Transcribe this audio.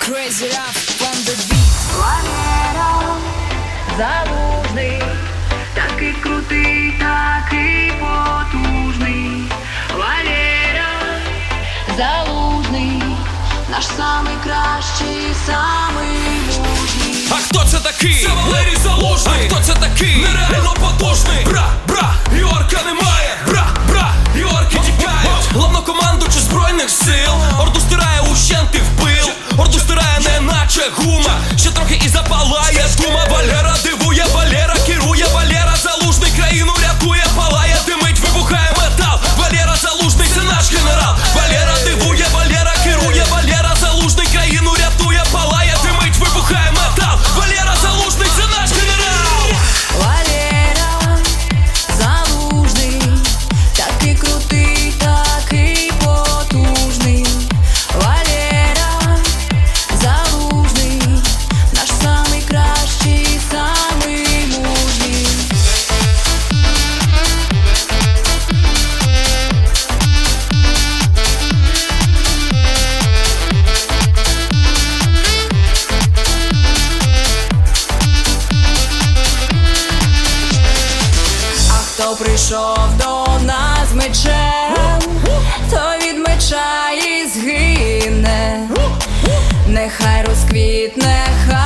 Crazy Love on the beat. Валера Залужний, такий крутий, такий потужний. Валера Залужний, наш самий кращий, самий мужній. А хто це такий? Це Валерій Залужний. А хто це такий? Нереально потужний. Бра, Йорка немає. Бра, Йорки тікають. Главнокомандуючий збройних сил орду стирає ущенти в пил. Орду стирає не наче гума. Ще трохи і запалає дума. Валера дивує, Валера керує. Валера Залужний країну рятує. Палає, димить, вибухає метал. Валера Залужний це наш генерал. Валера дивує, Валера керує. Валера Залужний країну рятує. Палає, димить, вибухає метал. Валера Залужний це наш генерал. Валера Залужний, такий крутий, такий потужний. Валера Залужний, наш самий кращий, самий мужній. А хто прийшов до нас з мечем, то від меча і згине. Нехай розквітне, хай